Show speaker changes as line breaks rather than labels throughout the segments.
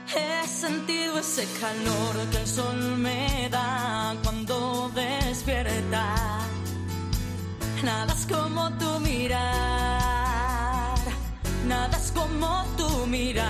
He sentido ese calor que el sol me da cuando despierta. Nada es como tu mirar, nada es como tu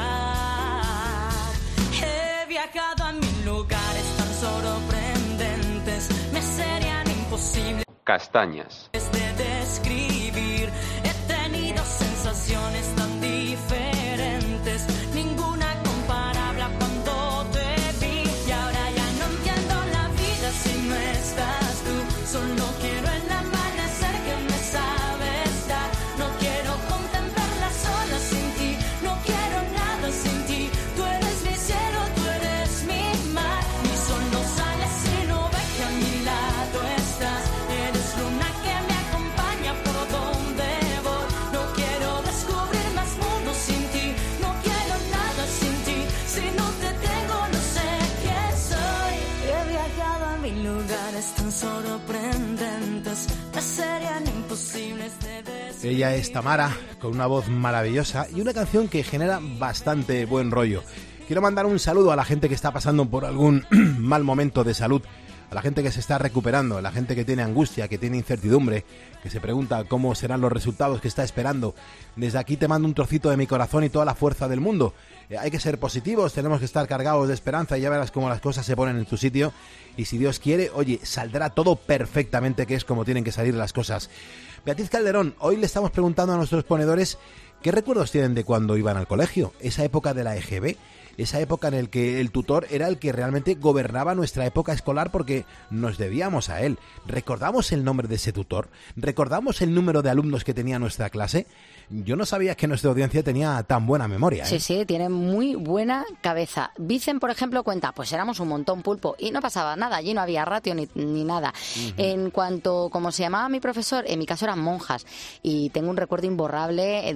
mirar. He viajado a mil lugares tan sorprendentes, me serían imposibles
castañas
de describir. He tenido sensaciones tan diferentes, ninguna comparable a cuando te vi. Y ahora ya no entiendo la vida si no estás tú. Solo quiero el amanecer que me sabes dar. No quiero contemplarla sola sin ti, no quiero nada sin ti. Tú eres mi cielo, tú eres mi mar. Mi sol no sale si no ve que a mi lado estás. Eres luna que me acompaña por donde voy. No quiero descubrir más mundo sin ti, no quiero nada sin ti. Si no te tengo no sé quién soy. He viajado a mil lugares tan sorprendentes, me serían imposibles de describir.
Ella es Tamara, con una voz maravillosa y una canción que genera bastante buen rollo. Quiero mandar un saludo a la gente que está pasando por algún mal momento de salud, a la gente que se está recuperando, a la gente que tiene angustia, que tiene incertidumbre, que se pregunta cómo serán los resultados que está esperando. Desde aquí te mando un trocito de mi corazón y toda la fuerza del mundo. Hay que ser positivos, tenemos que estar cargados de esperanza y ya verás cómo las cosas se ponen en su sitio. Y si Dios quiere, oye, saldrá todo perfectamente, que es como tienen que salir las cosas. Beatriz Calderón, hoy le estamos preguntando a nuestros ponedores qué recuerdos tienen de cuando iban al colegio, esa época de la EGB. Esa época en la que el tutor era el que realmente gobernaba nuestra época escolar porque nos debíamos a él. ¿Recordamos el nombre de ese tutor? ¿Recordamos el número de alumnos que tenía nuestra clase? Yo no sabía que nuestra audiencia tenía tan buena memoria, ¿eh?
Sí, tiene muy buena cabeza. Vicen, por ejemplo, cuenta, pues éramos un montón, Pulpo, y no pasaba nada, allí no había ratio ni nada. Uh-huh. En cuanto, como se llamaba mi profesor, en mi caso eran monjas, y tengo un recuerdo imborrable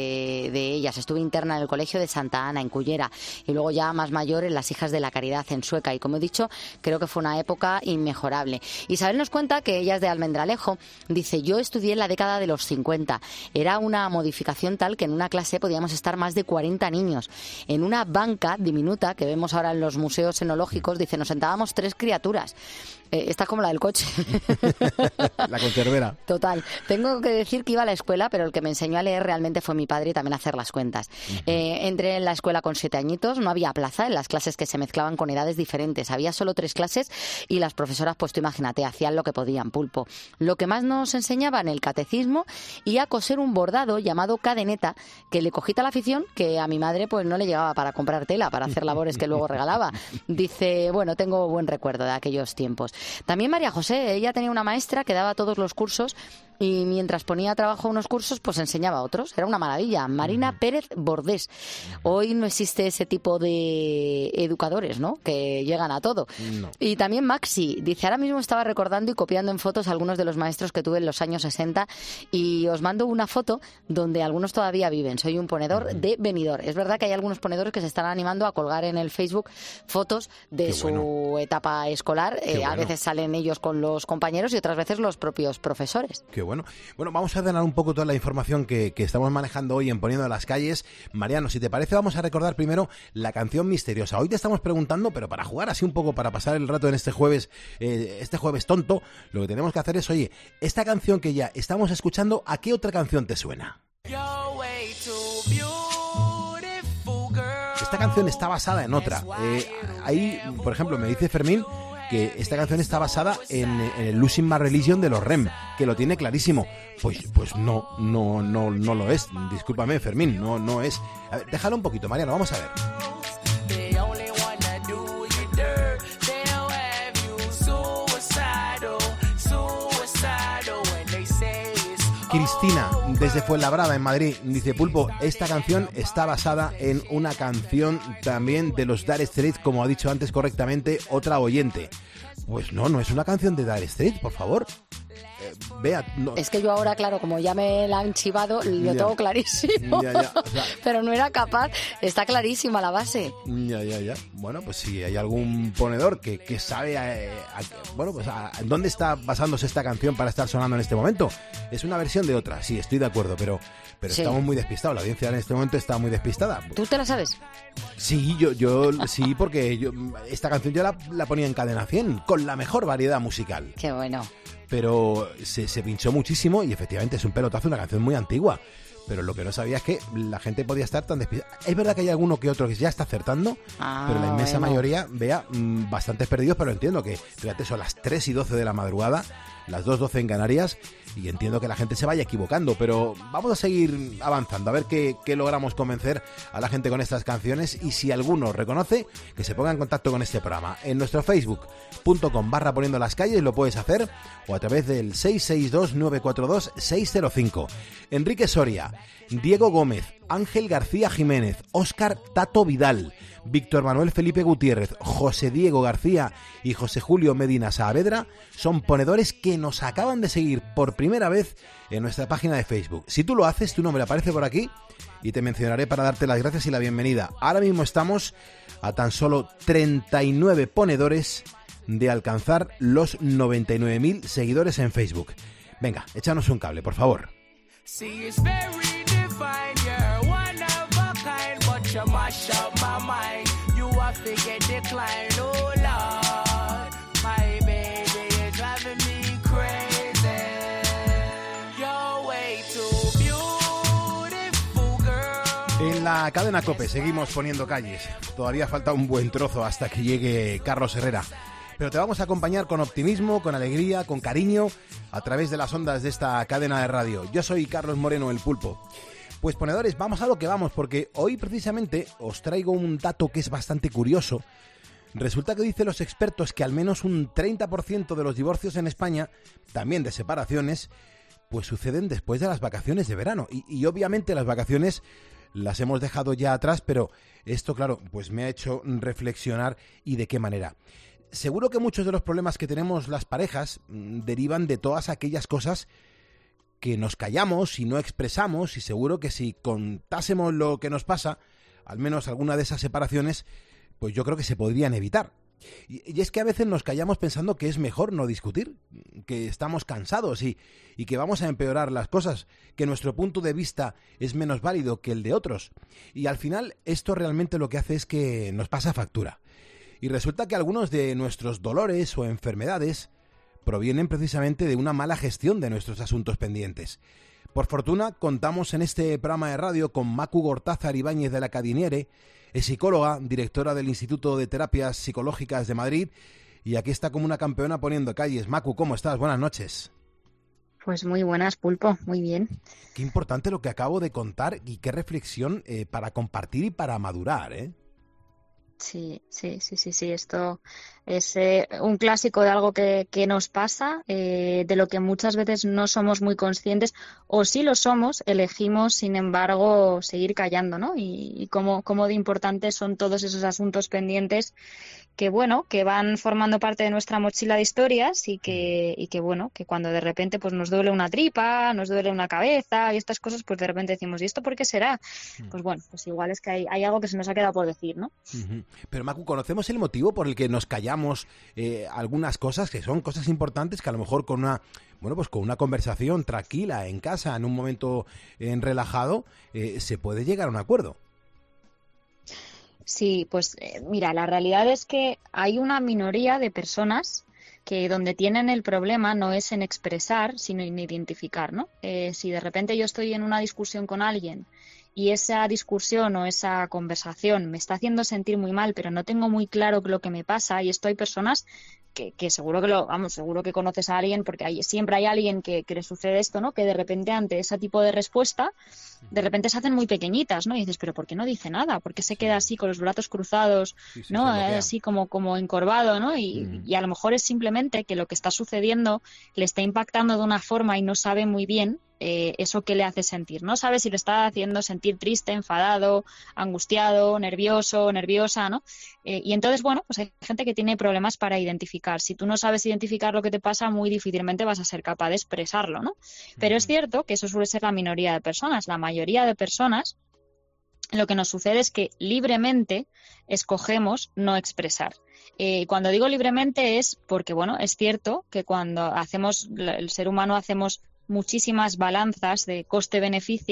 de ellas. Estuve interna en el colegio de Santa Ana, en Cullera, y luego ya más mayor en las Hijas de la Caridad, en Sueca, y como he dicho, creo que fue una época inmejorable. Isabel nos cuenta que ella es de Almendralejo, dice, yo estudié en la década de los 50, era una modificación tal que en una clase podíamos estar más de 40 niños. En una banca diminuta que vemos ahora en los museos enológicos, dice, nos sentábamos 3 criaturas. Esta es como la del coche.
La conservera.
Total. Tengo que decir que iba a la escuela, pero el que me enseñó a leer realmente fue mi padre y también a hacer las cuentas. Uh-huh. Entré en la escuela con 7 añitos, no había plaza en las clases que se mezclaban con edades diferentes. Había solo 3 clases y las profesoras, pues tú imagínate, hacían lo que podían, Pulpo. Lo que más nos enseñaban, el catecismo y a coser un bordado llamado cadeneta, que le cogí tal afición que a mi madre pues no le llegaba para comprar tela, para hacer labores que luego regalaba. Dice, bueno, tengo buen recuerdo de aquellos tiempos. También María José, ella tenía una maestra que daba todos los cursos y mientras ponía trabajo a unos cursos, pues enseñaba a otros. Era una maravilla. Marina Pérez Bordés. Hoy no existe ese tipo de educadores, ¿no?, que llegan a todo. No. Y también Maxi, dice, ahora mismo estaba recordando y copiando en fotos algunos de los maestros que tuve en los años 60 y os mando una foto donde algunos todavía viven. Soy un ponedor de Benidorm. Es verdad que hay algunos ponedores que se están animando a colgar en el Facebook fotos de su etapa escolar. A veces salen ellos con los compañeros y otras veces los propios profesores.
Qué bueno. Bueno, vamos a ordenar un poco toda la información que estamos manejando hoy en Poniendo las Calles. Mariano, si te parece, vamos a recordar primero la canción misteriosa. Hoy te estamos preguntando, pero para jugar así un poco, para pasar el rato en este jueves tonto, lo que tenemos que hacer es, oye, esta canción que ya estamos escuchando, ¿a qué otra canción te suena? Esta canción está basada en otra. Ahí, por ejemplo, me dice Fermín que esta canción está basada en el Losing My Religion de los REM, que lo tiene clarísimo. Pues no lo es. Discúlpame, Fermín, no es. A ver, déjalo un poquito, Mariano, vamos a ver. Cristina, desde Fuenlabrada, en Madrid, dice, Pulpo, esta canción está basada en una canción también de los Dire Straits, como ha dicho antes correctamente otra oyente. Pues no es una canción de Dire Straits, por favor. Vea, no.
Es que yo ahora, claro, como ya me la han chivado, lo tengo clarísimo. O sea, pero no era capaz. Está clarísima la base.
Ya. Bueno, pues si hay algún ponedor que sabe pues dónde está basándose esta canción para estar sonando en este momento. Es una versión de otra, sí, estoy de acuerdo, pero sí, estamos muy despistados. La audiencia en este momento está muy despistada.
¿Tú te la sabes?
Sí, yo sí, porque esta canción yo la ponía en Cadena 100, con la mejor variedad musical.
Qué bueno.
Pero se pinchó muchísimo y efectivamente es un pelotazo, una canción muy antigua. Pero lo que no sabía es que la gente podía estar tan despistada. Es verdad que hay alguno que otro que ya está acertando, pero la inmensa mayoría, bastantes perdidos, pero entiendo que, fíjate, son las 3:12 de la madrugada, las 2:12 en Canarias, y entiendo que la gente se vaya equivocando, pero vamos a seguir avanzando, a ver qué logramos convencer a la gente con estas canciones, y si alguno reconoce, que se ponga en contacto con este programa. En nuestro facebook.com/poniendo las calles lo puedes hacer, o a través del 662-942-605. Enrique Soria, Diego Gómez, Ángel García Jiménez, Óscar Tato Vidal, Víctor Manuel Felipe Gutiérrez, José Diego García y José Julio Medina Saavedra son ponedores que nos acaban de seguir por primera vez en nuestra página de Facebook. Si tú lo haces, tu nombre aparece por aquí y te mencionaré para darte las gracias y la bienvenida. Ahora mismo estamos a tan solo 39 ponedores de alcanzar los 99.000 seguidores en Facebook. Venga, échanos un cable, por favor.
See, it's very divine, you're one of a kind, but you mash up my mind. You have to get declined, oh Lord. My baby is driving me crazy. You're way too beautiful, girl.
En la cadena COPE seguimos poniendo calles. Todavía falta un buen trozo hasta que llegue Carlos Herrera. Pero te vamos a acompañar con optimismo, con alegría, con cariño, a través de las ondas de esta cadena de radio. Yo soy Carlos Moreno, el Pulpo. Pues ponedores, vamos a lo que vamos, porque hoy precisamente os traigo un dato que es bastante curioso. Resulta que dicen los expertos que al menos un 30% de los divorcios en España, también de separaciones, pues suceden después de las vacaciones de verano. Y obviamente las vacaciones las hemos dejado ya atrás, pero esto, claro, pues me ha hecho reflexionar, y de qué manera. Seguro que muchos de los problemas que tenemos las parejas derivan de todas aquellas cosas que nos callamos y no expresamos, y seguro que si contásemos lo que nos pasa, al menos alguna de esas separaciones, pues yo creo que se podrían evitar. Y es que a veces nos callamos pensando que es mejor no discutir, que estamos cansados y que vamos a empeorar las cosas, que nuestro punto de vista es menos válido que el de otros. Y al final esto realmente lo que hace es que nos pasa factura. Y resulta que algunos de nuestros dolores o enfermedades provienen precisamente de una mala gestión de nuestros asuntos pendientes. Por fortuna, contamos en este programa de radio con Macu Gortázar Ibáñez de la Cadiniere, es psicóloga, directora del Instituto de Terapias Psicológicas de Madrid, y aquí está como una campeona poniendo calles. Macu, ¿cómo estás? Buenas noches.
Pues muy buenas, Pulpo, muy bien.
Qué importante lo que acabo de contar, y qué reflexión para compartir y para madurar, ¿eh?
Sí. Esto es un clásico de algo que nos pasa, de lo que muchas veces no somos muy conscientes, o si lo somos, elegimos, sin embargo, seguir callando, ¿no? Y cómo de importantes son todos esos asuntos pendientes que, bueno, que van formando parte de nuestra mochila de historias y que bueno, que cuando de repente pues nos duele una tripa, nos duele una cabeza y estas cosas, pues de repente decimos, ¿y esto por qué será? Pues bueno, pues igual es que hay algo que se nos ha quedado por decir, ¿no?
Pero Macu, ¿conocemos el motivo por el que nos callamos algunas cosas que son cosas importantes, que a lo mejor con una conversación tranquila en casa, en un momento relajado, se puede llegar a un acuerdo?
Sí, pues mira, la realidad es que hay una minoría de personas que donde tienen el problema no es en expresar, sino en identificar, ¿no? Si de repente yo estoy en una discusión con alguien y esa discusión o esa conversación me está haciendo sentir muy mal, pero no tengo muy claro lo que me pasa, y esto hay personas que seguro seguro que conoces a alguien, porque siempre hay alguien que le sucede esto, ¿no? Que de repente ante ese tipo de respuesta, de repente se hacen muy pequeñitas, ¿no? Y dices, pero ¿por qué no dice nada? ¿Por qué se queda así con los brazos cruzados, ¿no? Así como encorvado, ¿no? Y a lo mejor es simplemente que lo que está sucediendo le está impactando de una forma y no sabe muy bien eso que le hace sentir. No sabe si le está haciendo sentir triste, enfadado, angustiado, nervioso, nerviosa, ¿no? Y entonces, bueno, pues hay gente que tiene problemas para identificar. Si tú no sabes identificar lo que te pasa, muy difícilmente vas a ser capaz de expresarlo, ¿no? Pero es cierto que eso suele ser la minoría de personas. La mayoría de personas, lo que nos sucede es que libremente escogemos no expresar. Cuando digo libremente es porque, bueno, es cierto que cuando el ser humano hacemos muchísimas balanzas de coste-beneficio,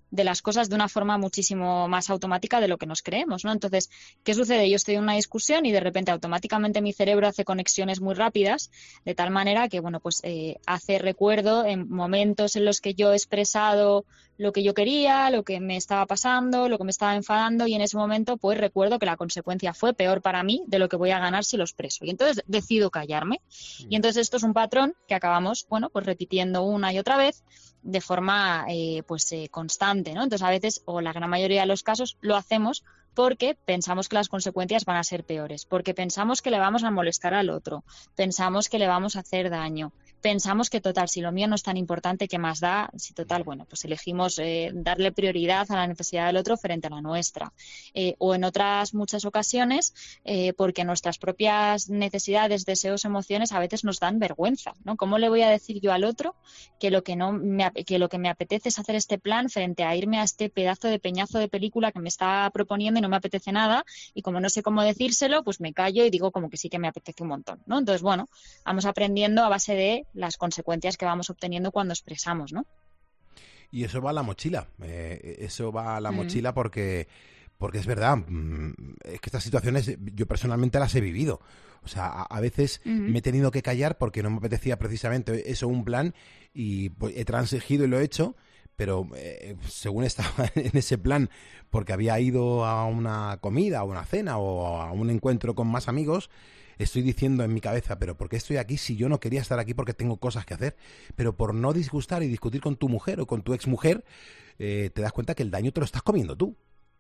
de las cosas de una forma muchísimo más automática de lo que nos creemos, ¿no? Entonces, ¿qué sucede? Yo estoy en una discusión y de repente automáticamente mi cerebro hace conexiones muy rápidas, de tal manera que, bueno, pues hace recuerdo en momentos en los que yo he expresado lo que yo quería, lo que me estaba pasando, lo que me estaba enfadando, y en ese momento pues recuerdo que la consecuencia fue peor para mí de lo que voy a ganar si lo expreso. Y entonces decido callarme. Y entonces esto es un patrón que acabamos, bueno, pues repitiendo una y otra vez de forma constante, ¿no? Entonces a veces, o la gran mayoría de los casos, lo hacemos porque pensamos que las consecuencias van a ser peores, porque pensamos que le vamos a molestar al otro, pensamos que le vamos a hacer daño, pensamos que total, si lo mío no es tan importante, ¿qué más da? Si total, bueno, pues elegimos darle prioridad a la necesidad del otro frente a la nuestra. O en otras muchas ocasiones, porque nuestras propias necesidades, deseos, emociones a veces nos dan vergüenza, ¿no? ¿Cómo le voy a decir yo al otro que lo que me apetece es hacer este plan frente a irme a este pedazo de peñazo de película que me está proponiendo y no me apetece nada? Y como no sé cómo decírselo, pues me callo y digo como que sí que me apetece un montón, ¿no? Entonces, bueno, vamos aprendiendo a base de las consecuencias que vamos obteniendo cuando expresamos, ¿no?
Y eso va a la mochila. Eso va a la mochila porque es verdad, es que estas situaciones yo personalmente las he vivido. O sea, a veces me he tenido que callar porque no me apetecía precisamente eso, un plan, y pues, he transigido y lo he hecho, pero según estaba en ese plan, porque había ido a una comida, a una cena o a un encuentro con más amigos, estoy diciendo en mi cabeza, pero ¿por qué estoy aquí si yo no quería estar aquí porque tengo cosas que hacer? Pero por no disgustar y discutir con tu mujer o con tu exmujer, te das cuenta que el daño te lo estás comiendo tú.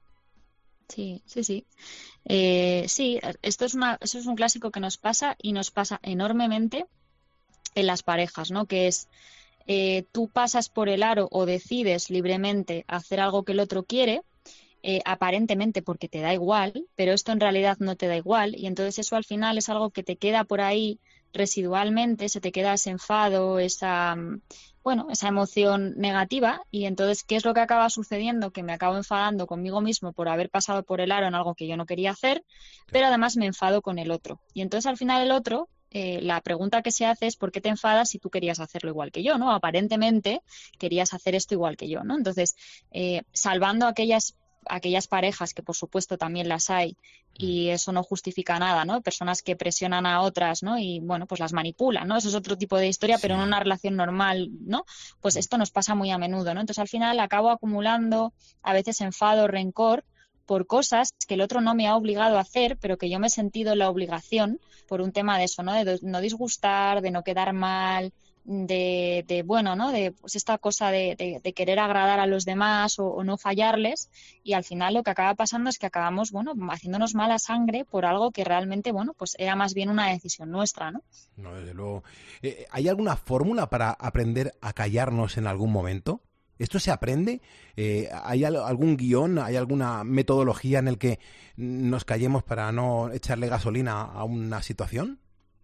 Sí, sí, sí. Sí, eso es un clásico que nos pasa, y nos pasa enormemente en las parejas, ¿no? Que es, tú pasas por el aro o decides libremente hacer algo que el otro quiere, aparentemente porque te da igual, pero esto en realidad no te da igual, y entonces eso al final es algo que te queda por ahí residualmente, se te queda ese enfado, esa emoción negativa, y entonces, ¿qué es lo que acaba sucediendo? Que me acabo enfadando conmigo mismo por haber pasado por el aro en algo que yo no quería hacer, pero además me enfado con el otro. Y entonces al final el otro, la pregunta que se hace es ¿por qué te enfadas si tú querías hacerlo igual que yo, ¿no? Aparentemente querías hacer esto igual que yo, ¿no? Entonces, salvando aquellas parejas, que por supuesto también las hay, y eso no justifica nada, ¿no? Personas que presionan a otras, ¿no? Y bueno, pues las manipulan, ¿no? Eso es otro tipo de historia, pero en una relación normal, ¿no? Pues esto nos pasa muy a menudo, ¿no? Entonces al final acabo acumulando a veces enfado, rencor por cosas que el otro no me ha obligado a hacer, pero que yo me he sentido en la obligación por un tema de eso, ¿no? De no disgustar, de no quedar mal, de bueno, ¿no? De pues esta cosa de querer agradar a los demás o no fallarles, y al final lo que acaba pasando es que acabamos, bueno, haciéndonos mala sangre por algo que realmente, bueno, pues era más bien una decisión nuestra, ¿no?
No, desde luego. ¿Hay alguna fórmula para aprender a callarnos en algún momento? ¿Esto se aprende? ¿Hay algún guión, hay alguna metodología en el que nos callemos para no echarle gasolina a una situación?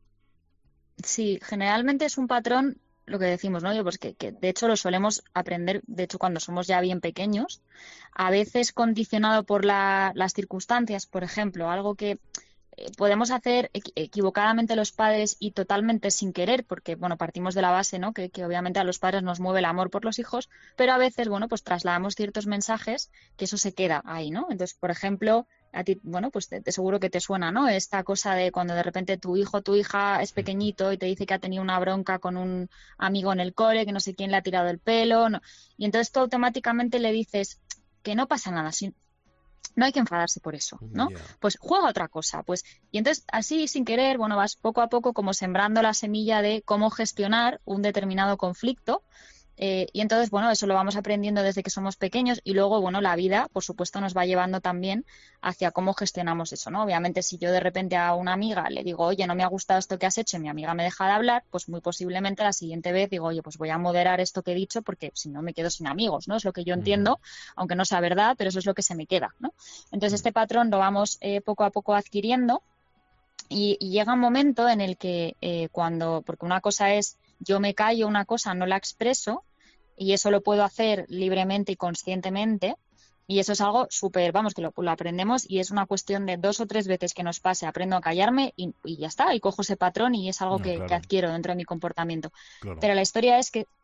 Sí, generalmente es un patrón, lo que decimos, ¿no? Pues que de hecho lo solemos aprender, de hecho, cuando somos ya bien pequeños, a veces condicionado por las circunstancias, por ejemplo, algo que podemos hacer equivocadamente los padres y totalmente sin querer, porque, bueno, partimos de la base, ¿no? Que obviamente a los padres nos mueve el amor por los hijos, pero a veces, bueno, pues trasladamos ciertos mensajes que eso se queda ahí, ¿no? Entonces, por ejemplo, a ti, bueno, pues te seguro que te suena, ¿no? Esta cosa de cuando de repente tu hijo o tu hija es pequeñito y te dice que ha tenido una bronca con un amigo en el cole, que no sé quién le ha tirado el pelo, ¿no? Y entonces tú automáticamente le dices que no pasa nada, no hay que enfadarse por eso, ¿no?
Yeah.
Pues juega otra cosa, pues. Y entonces, así, sin querer, bueno, vas poco a poco como sembrando la semilla de cómo gestionar un determinado conflicto. Y entonces, bueno, eso lo vamos aprendiendo desde que somos pequeños, y luego, bueno, la vida, por supuesto, nos va llevando también hacia cómo gestionamos eso, ¿no? Obviamente, si yo de repente a una amiga le digo, oye, no me ha gustado esto que has hecho, y mi amiga me deja de hablar, pues muy posiblemente la siguiente vez digo, oye, pues voy a moderar esto que he dicho porque si no me quedo sin amigos, ¿no? Es lo que yo entiendo, aunque no sea verdad, pero eso es lo que se me queda, ¿no? Entonces, este patrón lo vamos poco a poco adquiriendo, y llega un momento en el que porque una cosa es yo me callo una cosa, no la expreso, y eso lo puedo hacer libremente y conscientemente, y eso es algo súper, vamos, que lo aprendemos, y es una cuestión de 2 o 3 veces que nos pase, aprendo a callarme y ya está, y cojo ese patrón y es algo que adquiero dentro de mi comportamiento.
Claro.
Pero la historia es que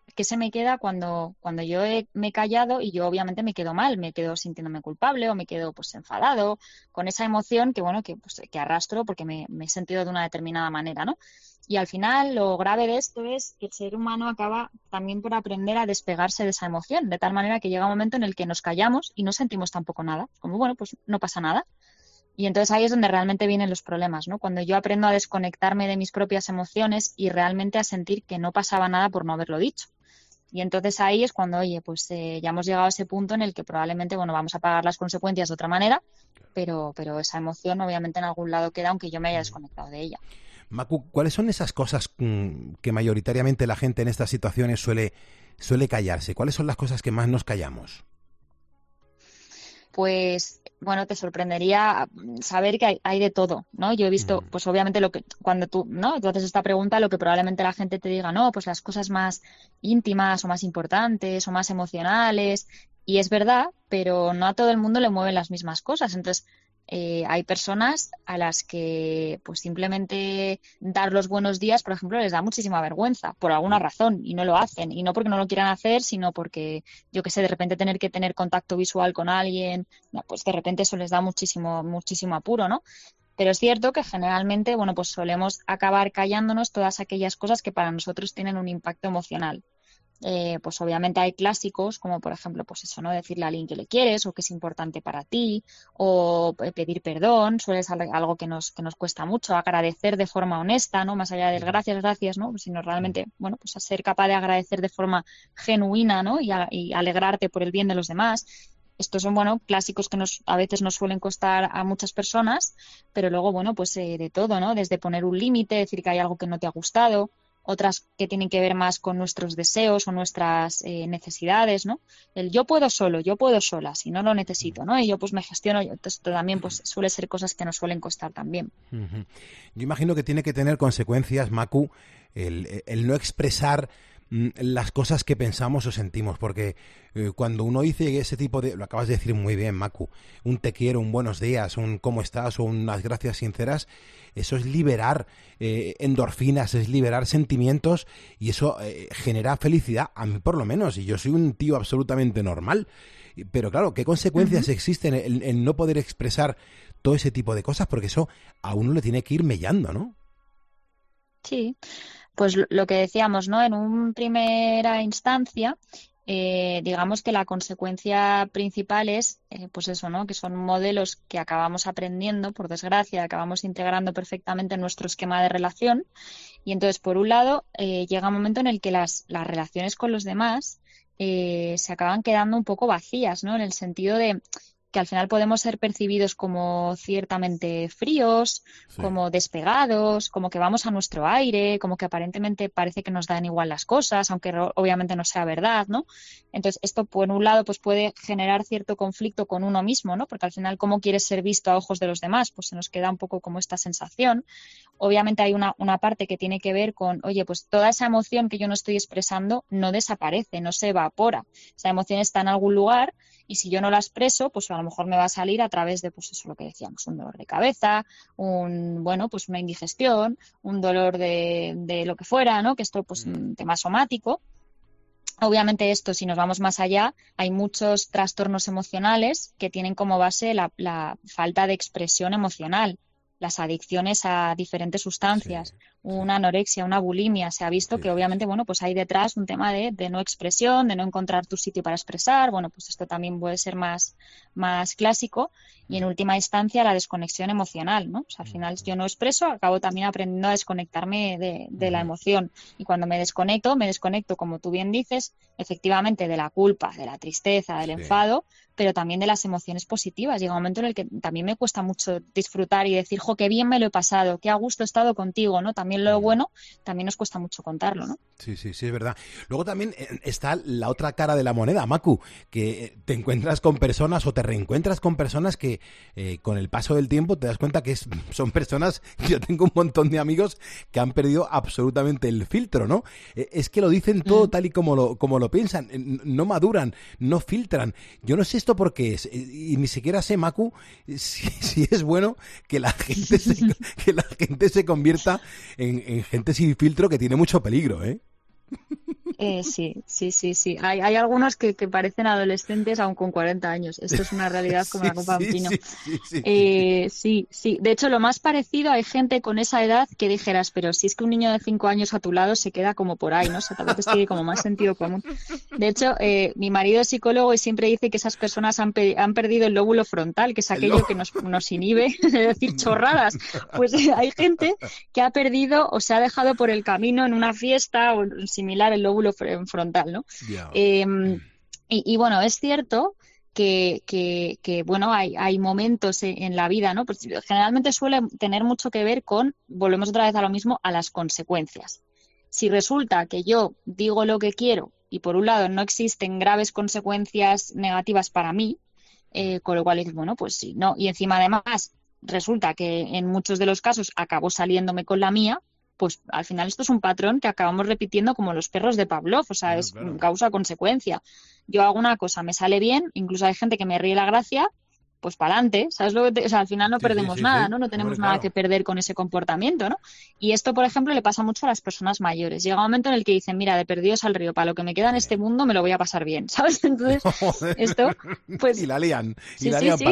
¿qué se me queda cuando yo me he callado y yo obviamente me quedo mal, me quedo sintiéndome culpable o me quedo pues enfadado con esa emoción que bueno, que arrastro porque me he sentido de una determinada manera, ¿no? Y al final lo grave de esto es que el ser humano acaba también por aprender a despegarse de esa emoción, de tal manera que llega un momento en el que nos callamos y no sentimos tampoco nada, como bueno, pues no pasa nada. Y entonces ahí es donde realmente vienen los problemas, ¿no? Cuando yo aprendo a desconectarme de mis propias emociones y realmente a sentir que no pasaba nada por no haberlo dicho. Y entonces ahí es cuando, oye, pues ya hemos llegado a ese punto en el que probablemente, bueno, vamos a pagar las consecuencias de otra manera, pero esa emoción obviamente en algún lado queda, aunque yo me haya desconectado de ella.
Macu, ¿cuáles son esas cosas que mayoritariamente la gente en estas situaciones suele callarse? ¿Cuáles son las cosas que más nos callamos?
Pues, bueno, te sorprendería saber que hay de todo, ¿no? Yo he visto, pues obviamente cuando tú haces esta pregunta, lo que probablemente la gente te diga, no, pues las cosas más íntimas o más importantes o más emocionales, y es verdad, pero no a todo el mundo le mueven las mismas cosas. Entonces, hay personas a las que pues simplemente dar los buenos días, por ejemplo, les da muchísima vergüenza por alguna razón y no lo hacen. Y no porque no lo quieran hacer, sino porque, yo qué sé, de repente tener que tener contacto visual con alguien, pues de repente eso les da muchísimo, muchísimo apuro, ¿no? Pero es cierto que generalmente, bueno, pues solemos acabar callándonos todas aquellas cosas que para nosotros tienen un impacto emocional. Pues obviamente hay clásicos como por ejemplo pues eso, ¿no? Decirle a alguien que le quieres o que es importante para ti, o pedir perdón, suele ser algo que nos cuesta mucho, agradecer de forma honesta, ¿no? Más allá del gracias, ¿no? Sino realmente, bueno, pues a ser capaz de agradecer de forma genuina, ¿no? Y alegrarte por el bien de los demás. Estos son, bueno, clásicos que a veces nos suelen costar a muchas personas, pero luego, bueno, pues de todo, ¿no? Desde poner un límite, decir que hay algo que no te ha gustado, otras que tienen que ver más con nuestros deseos o nuestras necesidades, ¿no? El yo puedo solo, yo puedo sola, si no lo necesito, ¿no? Y yo pues me gestiono, esto también pues suele ser cosas que nos suelen costar también.
Yo imagino que tiene que tener consecuencias, Macu, el no expresar las cosas que pensamos o sentimos, porque cuando uno dice ese tipo de, lo acabas de decir muy bien, Macu, un te quiero, un buenos días, un cómo estás o unas gracias sinceras, eso es liberar endorfinas, es liberar sentimientos y eso genera felicidad, a mí por lo menos, y yo soy un tío absolutamente normal, pero claro, ¿qué consecuencias existen en no poder expresar todo ese tipo de cosas? Porque eso a uno le tiene que ir mellando, ¿no?
Sí, pues lo que decíamos, ¿no? En una primera instancia, digamos que la consecuencia principal es, pues eso, ¿no? Que son modelos que acabamos aprendiendo, por desgracia, acabamos integrando perfectamente en nuestro esquema de relación. Y entonces, por un lado, llega un momento en el que las relaciones con los demás se acaban quedando un poco vacías, ¿no? En el sentido de que al final podemos ser percibidos como ciertamente fríos, sí, como despegados, como que vamos a nuestro aire, como que aparentemente parece que nos dan igual las cosas, aunque obviamente no sea verdad, ¿no? Entonces, esto por un lado pues puede generar cierto conflicto con uno mismo, ¿no? Porque al final, ¿cómo quieres ser visto a ojos de los demás? Pues se nos queda un poco como esta sensación. Obviamente hay una parte que tiene que ver con, oye, pues toda esa emoción que yo no estoy expresando no desaparece, no se evapora. Esa emoción está en algún lugar y si yo no la expreso, pues a lo mejor me va a salir a través de, pues eso lo que decíamos, un dolor de cabeza, pues una indigestión, un dolor de lo que fuera, ¿no? Que esto pues un tema somático. Obviamente esto, si nos vamos más allá, hay muchos trastornos emocionales que tienen como base la falta de expresión emocional, las adicciones a diferentes sustancias, una anorexia, una bulimia. Se ha visto que obviamente, bueno, pues hay detrás un tema de no expresión, de no encontrar tu sitio para expresar. Bueno, pues esto también puede ser más clásico. Y en última instancia, la desconexión emocional, ¿no? O sea, al final yo no expreso, acabo también aprendiendo a desconectarme de la emoción. Y cuando me desconecto, como tú bien dices, efectivamente de la culpa, de la tristeza, del enfado, pero también de las emociones positivas. Llega un momento en el que también me cuesta mucho disfrutar y decir, jo, qué bien me lo he pasado, qué a gusto he estado contigo, ¿no? También lo bueno, también nos cuesta mucho contarlo, ¿no?
Sí, es verdad. Luego también está la otra cara de la moneda, Macu, que te encuentras con personas o te reencuentras con personas que con el paso del tiempo te das cuenta que son personas, yo tengo un montón de amigos que han perdido absolutamente el filtro, ¿no? Es que lo dicen todo tal y como lo piensan, no maduran, no filtran. Yo no sé esto por qué es, y ni siquiera sé, Macu, si es bueno que la gente se convierta en gente sin filtro, que tiene mucho peligro, ¿eh?
Sí. Hay algunos que parecen adolescentes aún con 40 años. Esto es una realidad como la copa de un pino. Sí. De hecho, lo más parecido, hay gente con esa edad que dijeras, pero si es que un niño de 5 años a tu lado se queda como por ahí, ¿no? O sea, tal vez tiene como más sentido común. De hecho, mi marido es psicólogo y siempre dice que esas personas han perdido el lóbulo frontal, que es aquello que nos inhibe de decir chorradas. Pues hay gente que ha perdido o se ha dejado por el camino en una fiesta o similar el lóbulo frontal, ¿no?
Yeah.
Y bueno, es cierto que bueno, hay momentos en la vida, ¿no? Pues generalmente suele tener mucho que ver con, volvemos otra vez a lo mismo, a las consecuencias. Si resulta que yo digo lo que quiero y por un lado no existen graves consecuencias negativas para mí, con lo cual, bueno, pues sí, no. Y encima además resulta que en muchos de los casos acabo saliéndome con la mía, pues al final esto es un patrón que acabamos repitiendo como los perros de Pavlov, o sea, es causa-consecuencia. Yo hago una cosa, me sale bien, incluso hay gente que me ríe la gracia, pues para adelante, ¿sabes lo que o sea, al final no perdemos nada, ¿no? No tenemos nada que perder con ese comportamiento, ¿no? Y esto, por ejemplo, le pasa mucho a las personas mayores. Llega un momento en el que dicen, mira, de perdidos al río, para lo que me queda en este mundo me lo voy a pasar bien, ¿sabes? Entonces, esto, pues...
Y la lían.
Sí,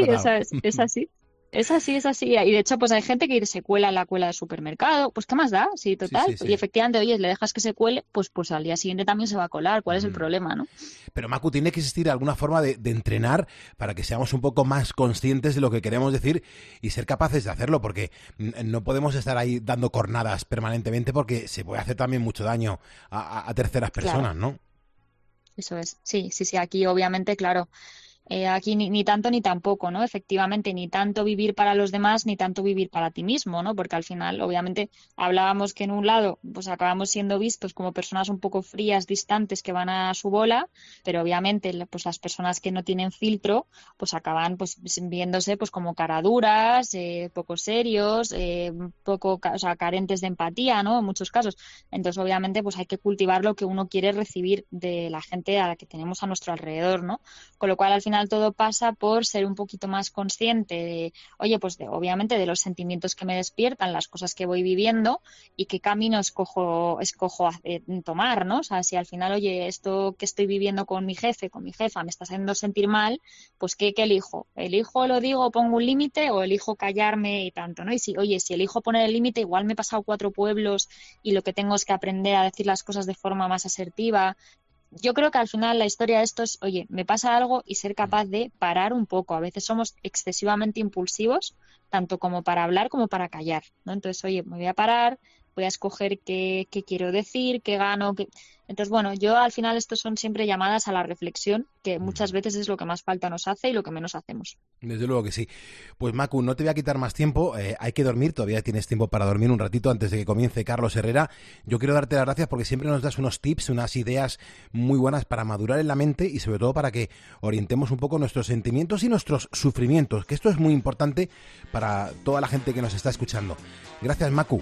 es así. Es así. Y de hecho, pues hay gente que se cuela en la cola de supermercado. Pues, ¿qué más da? Sí, total. Sí. Y efectivamente, oye, le dejas que se cuele, pues al día siguiente también se va a colar. ¿Cuál es el problema, no?
Pero, Macu, tiene que existir alguna forma de entrenar para que seamos un poco más conscientes de lo que queremos decir y ser capaces de hacerlo, porque no podemos estar ahí dando cornadas permanentemente porque se puede hacer también mucho daño a terceras personas, claro. ¿No?
Eso es. Sí. Aquí, obviamente, claro. Aquí ni tanto ni tampoco, ¿no? Efectivamente, ni tanto vivir para los demás, ni tanto vivir para ti mismo, ¿no? Porque al final, obviamente, hablábamos que en un lado, pues acabamos siendo vistos como personas un poco frías, distantes, que van a su bola, pero obviamente, pues las personas que no tienen filtro, pues acaban pues viéndose pues como caraduras, poco serios, o sea, carentes de empatía, ¿no? En muchos casos. Entonces, obviamente, pues hay que cultivar lo que uno quiere recibir de la gente a la que tenemos a nuestro alrededor, ¿no? Con lo cual, al final todo pasa por ser un poquito más consciente de, oye, pues obviamente de los sentimientos que me despiertan, las cosas que voy viviendo y qué camino escojo tomar, ¿no? O sea, si al final, oye, esto que estoy viviendo con mi jefe, con mi jefa, me está haciendo sentir mal, pues ¿qué elijo? ¿Elijo, lo digo, pongo un límite o elijo callarme y tanto, ¿no? Y si elijo poner el límite, igual me he pasado 4 pueblos y lo que tengo es que aprender a decir las cosas de forma más asertiva. Yo creo que al final la historia de esto es, oye, me pasa algo y ser capaz de parar un poco. A veces somos excesivamente impulsivos, tanto como para hablar como para callar, ¿no? Entonces, oye, me voy a parar, voy a escoger qué quiero decir, qué gano, qué... Entonces, bueno, yo al final estos son siempre llamadas a la reflexión, que muchas veces es lo que más falta nos hace y lo que menos hacemos.
Desde luego que sí. Pues Macu, no te voy a quitar más tiempo, hay que dormir, todavía tienes tiempo para dormir un ratito antes de que comience Carlos Herrera. Yo quiero darte las gracias porque siempre nos das unos tips, unas ideas muy buenas para madurar en la mente y sobre todo para que orientemos un poco nuestros sentimientos y nuestros sufrimientos, que esto es muy importante para toda la gente que nos está escuchando. Gracias, Macu.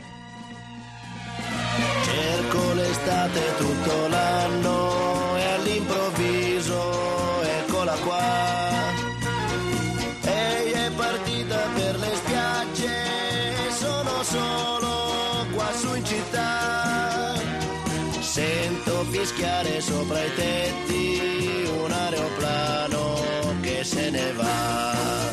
Cerco l'estate tutto l'anno e all'improvviso eccola qua. Ehi è partita per le spiagge, sono solo qua su in città. Sento fischiare sopra i tetti un aeroplano che se ne va.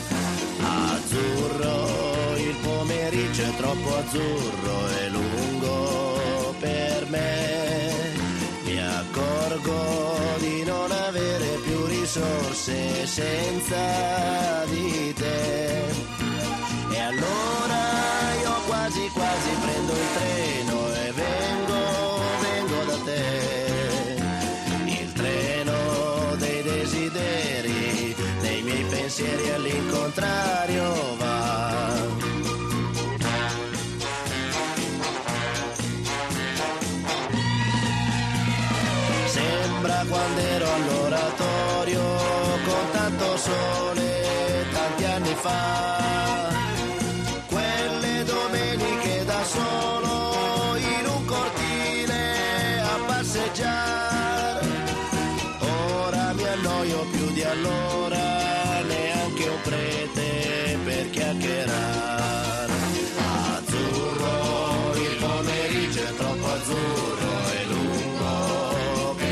Azzurro, il pomeriggio è troppo azzurro e lungo per me. Mi accorgo di non avere più risorse senza di te. E allora io quasi prendo il treno e vengo da te. Il treno dei desideri, dei miei pensieri all'incontrario va. Sembra quando ero all'oratorio con tanto sole tanti anni fa, quelle domeniche da solo in un cortile a passeggiare. Ora mi annoio più di allora, neanche un prete per chiacchierare. Azzurro, il pomeriggio è troppo azzurro e lungo.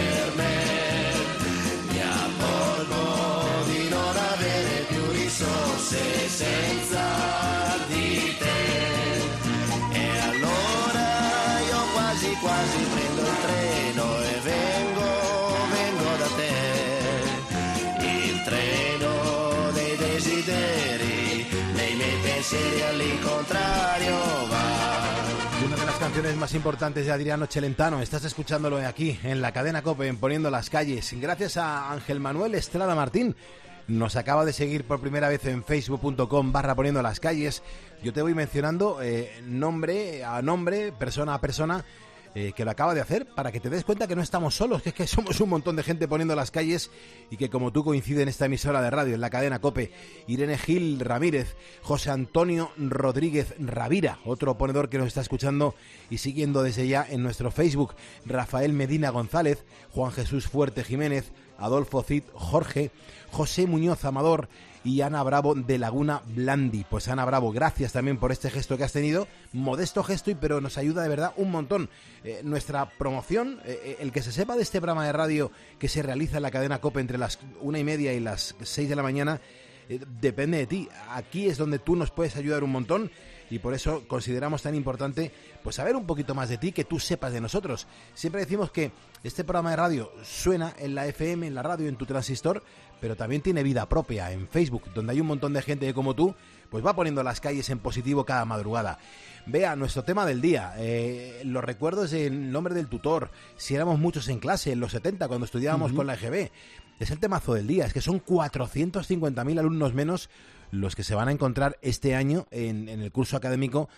seria all'incontrario va.
Una de las canciones más importantes de Adriano Celentano, estás escuchándolo aquí en la cadena COPE, en Poniendo las Calles. Gracias a Ángel Manuel Estrada Martín, nos acaba de seguir por primera vez en facebook.com/Poniendo las Calles. Yo te voy mencionando nombre a nombre, persona a persona, que lo acaba de hacer, para que te des cuenta que no estamos solos, que es que somos un montón de gente poniendo las calles y que como tú coincide en esta emisora de radio, en la cadena COPE. Irene Gil Ramírez, José Antonio Rodríguez Ravira, otro ponedor que nos está escuchando y siguiendo desde ya en nuestro Facebook, Rafael Medina González, Juan Jesús Fuerte Jiménez, Adolfo Cid Jorge, José Muñoz Amador y Ana Bravo de Laguna Blandi. Pues Ana Bravo, gracias también por este gesto que has tenido, modesto gesto, pero nos ayuda de verdad un montón. Nuestra promoción, el que se sepa de este programa de radio que se realiza en la cadena COPE entre las 1:30 y las 6 de la mañana, depende de ti. Aquí es donde tú nos puedes ayudar un montón y por eso consideramos tan importante pues saber un poquito más de ti, que tú sepas de nosotros. Siempre decimos que este programa de radio suena en la FM, en la radio, en tu transistor, pero también tiene vida propia en Facebook, donde hay un montón de gente que, como tú, pues va poniendo las calles en positivo cada madrugada. Vea, nuestro tema del día, los recuerdos del nombre del tutor, si éramos muchos en clase en los 70 cuando estudiábamos con la EGB. Es el temazo del día, es que son 450.000 alumnos menos los que se van a encontrar este año en el curso académico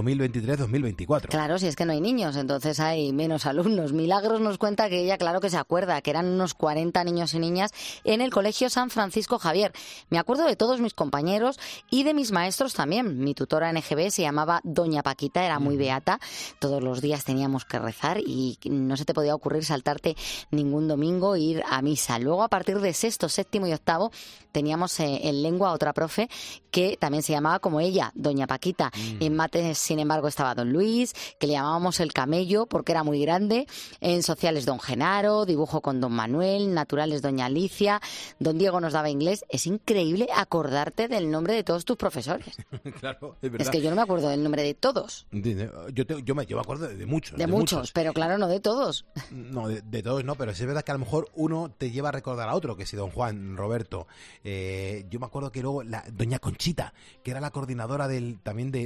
2023-2024.
Claro, si es que no hay niños, entonces hay menos alumnos. Milagros nos cuenta que ella, claro que se acuerda, que eran unos 40 niños y niñas en el Colegio San Francisco Javier. Me acuerdo de todos mis compañeros y de mis maestros también. Mi tutora en EGB se llamaba Doña Paquita, era muy beata. Todos los días teníamos que rezar y no se te podía ocurrir saltarte ningún domingo e ir a misa. Luego, a partir de sexto, séptimo y octavo, teníamos en lengua otra profe que también se llamaba como ella, Doña Paquita. En mates, sin embargo, estaba Don Luis, que le llamábamos el camello porque era muy grande. En sociales, Don Genaro, dibujo con Don Manuel, naturales, Doña Alicia. Don Diego nos daba inglés. Es increíble acordarte del nombre de todos tus profesores.
Claro, es verdad.
Es que yo no me acuerdo del nombre de todos.
Yo me acuerdo de muchos.
De muchos, pero claro, no de todos.
No, de todos no, pero sí es verdad que a lo mejor uno te lleva a recordar a otro, que si Don Juan, Roberto. Yo me acuerdo que luego Doña Conchita, que era la coordinadora del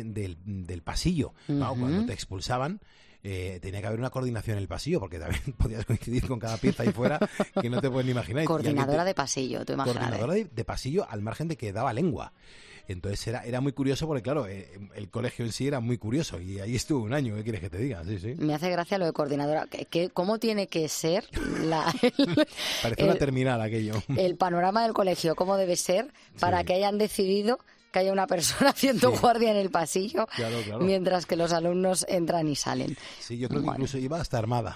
pasillo. Claro, cuando te expulsaban, tenía que haber una coordinación en el pasillo, porque también podías coincidir con cada pieza ahí fuera que no te puedes ni imaginar.
Coordinadora de pasillo, tú imaginas.
Coordinadora de pasillo, al margen de que daba lengua. Entonces era muy curioso porque, claro, el colegio en sí era muy curioso y ahí estuve un año. ¿Qué quieres que te diga? Sí, sí.
Me hace gracia lo de coordinadora. ¿Cómo tiene que ser
Parece una terminal aquello.
El panorama del colegio, cómo debe ser para que hayan decidido que haya una persona haciendo guardia en el pasillo, claro. Mientras que los alumnos entran y salen.
Sí, yo creo que incluso iba hasta armada.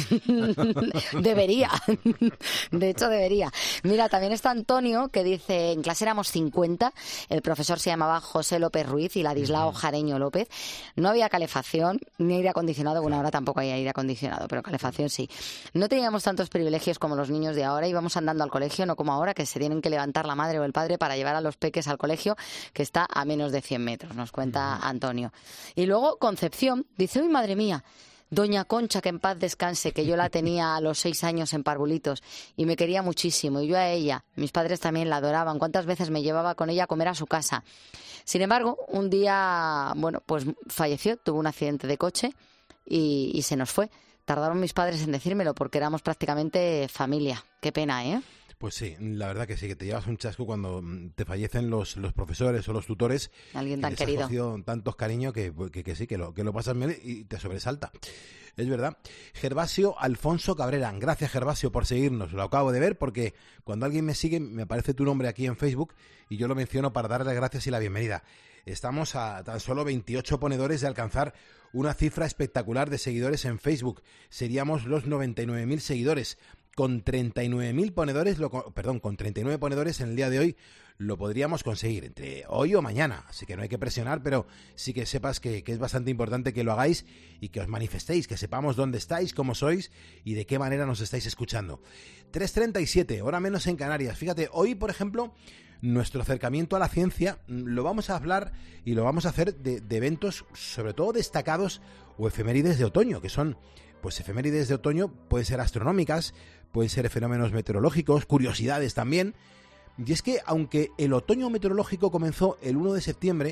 Debería, de hecho debería. Mira, también está Antonio, que dice, en clase éramos 50, el profesor se llamaba José López Ruiz y Ladislao Jareño López. No había calefacción ni aire acondicionado, bueno, ahora tampoco hay aire acondicionado, pero calefacción sí. No teníamos tantos privilegios como los niños de ahora, íbamos andando al colegio, no como ahora, que se tienen que levantar la madre o el padre para llevar a los peques al colegio, que está a menos de 100 metros, nos cuenta Antonio. Y luego Concepción dice, uy, madre mía, Doña Concha, que en paz descanse, que yo la tenía a los 6 años en Parvulitos y me quería muchísimo, y yo a ella. Mis padres también la adoraban. ¿Cuántas veces me llevaba con ella a comer a su casa? Sin embargo, un día, pues falleció, tuvo un accidente de coche y se nos fue. Tardaron mis padres en decírmelo porque éramos prácticamente familia. Qué pena, ¿eh?
Pues sí, la verdad que sí, que te llevas un chasco cuando te fallecen los profesores o los tutores.
Alguien tan
querido.
Les has
cogido tantos cariños que sí, que lo pasas bien y te sobresalta. Es verdad. Gervasio Alfonso Cabrera. Gracias, Gervasio, por seguirnos. Lo acabo de ver porque cuando alguien me sigue me aparece tu nombre aquí en Facebook y yo lo menciono para darle las gracias y la bienvenida. Estamos a tan solo 28 ponedores de alcanzar una cifra espectacular de seguidores en Facebook. Seríamos los 99.000 seguidores. Con 39.000 ponedores, con 39 ponedores en el día de hoy lo podríamos conseguir entre hoy o mañana, así que no hay que presionar, pero sí que sepas que es bastante importante que lo hagáis y que os manifestéis, que sepamos dónde estáis, cómo sois y de qué manera nos estáis escuchando. 3:37, hora menos en Canarias. Fíjate, hoy, por ejemplo, nuestro acercamiento a la ciencia lo vamos a hablar y lo vamos a hacer de eventos, sobre todo destacados o efemérides de otoño, que son, pues efemérides de otoño, pueden ser astronómicas, pueden ser fenómenos meteorológicos, curiosidades también. Y es que, aunque el otoño meteorológico comenzó el 1 de septiembre,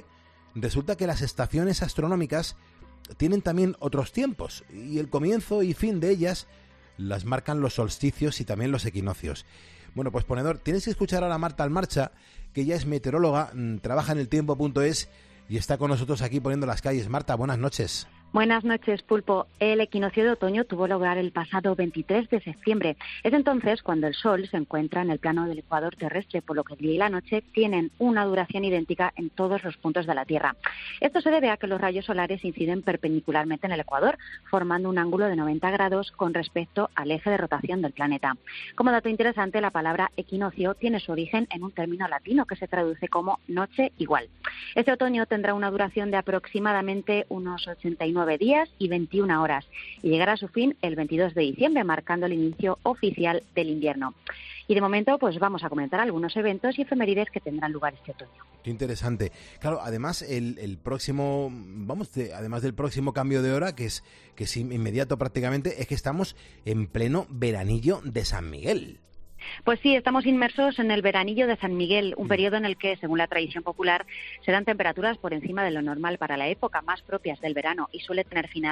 resulta que las estaciones astronómicas tienen también otros tiempos, y el comienzo y fin de ellas las marcan los solsticios y también los equinoccios. Bueno, pues ponedor, tienes que escuchar ahora a Marta Almarcha, que ella es meteoróloga, trabaja en eltiempo.es y está con nosotros aquí poniendo las calles. Marta, buenas noches.
Buenas noches, Pulpo. El equinoccio de otoño tuvo lugar el pasado 23 de septiembre. Es entonces cuando el Sol se encuentra en el plano del ecuador terrestre, por lo que el día y la noche tienen una duración idéntica en todos los puntos de la Tierra. Esto se debe a que los rayos solares inciden perpendicularmente en el ecuador, formando un ángulo de 90 grados con respecto al eje de rotación del planeta. Como dato interesante, la palabra equinoccio tiene su origen en un término latino que se traduce como noche igual. Este otoño tendrá una duración de aproximadamente unos 89 días y 21 horas y llegará a su fin el 22 de diciembre, marcando el inicio oficial del invierno. Y de momento pues vamos a comentar algunos eventos y efemérides que tendrán lugar este otoño.
Qué interesante. Claro, además el próximo, además del próximo cambio de hora, que es inmediato prácticamente, es que estamos en pleno veranillo de San Miguel.
Pues sí, estamos inmersos en el veranillo de San Miguel, un periodo en el que, según la tradición popular, se dan temperaturas por encima de lo normal para la época, más propias del verano, y suele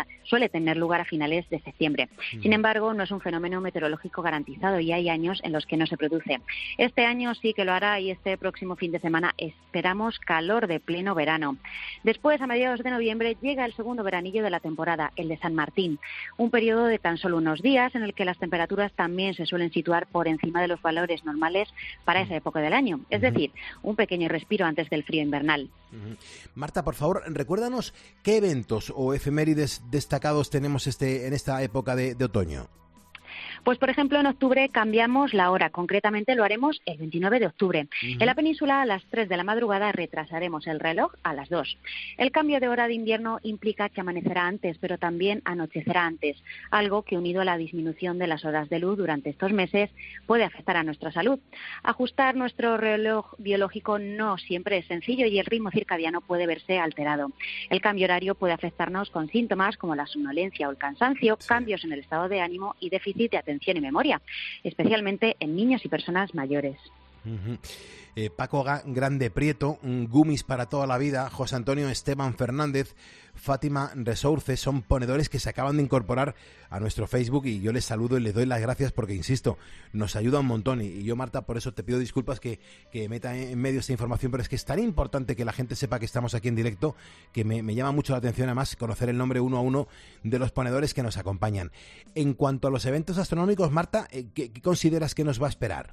tener lugar a finales de septiembre. Sin embargo, no es un fenómeno meteorológico garantizado y hay años en los que no se produce. Este año sí que lo hará y este próximo fin de semana esperamos calor de pleno verano. Después, a mediados de noviembre, llega el segundo veranillo de la temporada, el de San Martín, un periodo de tan solo unos días en el que las temperaturas también se suelen situar por encima de los valores normales para esa época del año. Es decir, un pequeño respiro antes del frío invernal.
Marta, por favor, recuérdanos qué eventos o efemérides destacados tenemos en esta época de otoño.
Pues, por ejemplo, en octubre cambiamos la hora. Concretamente lo haremos el 29 de octubre. En la península, a las 3 de la madrugada, retrasaremos el reloj a las 2. El cambio de hora de invierno implica que amanecerá antes, pero también anochecerá antes, algo que, unido a la disminución de las horas de luz durante estos meses, puede afectar a nuestra salud. Ajustar nuestro reloj biológico no siempre es sencillo y el ritmo circadiano puede verse alterado. El cambio horario puede afectarnos con síntomas como la somnolencia o el cansancio, cambios en el estado de ánimo y déficit de atención y memoria, especialmente en niños y personas mayores.
Paco Grande Prieto, Gumis para toda la vida, José Antonio Esteban Fernández, Fátima Resource, son ponedores que se acaban de incorporar a nuestro Facebook y yo les saludo y les doy las gracias porque, insisto, nos ayuda un montón y yo, Marta, por eso te pido disculpas que meta en medio esta información, pero es que es tan importante que la gente sepa que estamos aquí en directo que me llama mucho la atención, además, conocer el nombre uno a uno de los ponedores que nos acompañan. En cuanto a los eventos astronómicos, Marta, ¿qué consideras que nos va a esperar?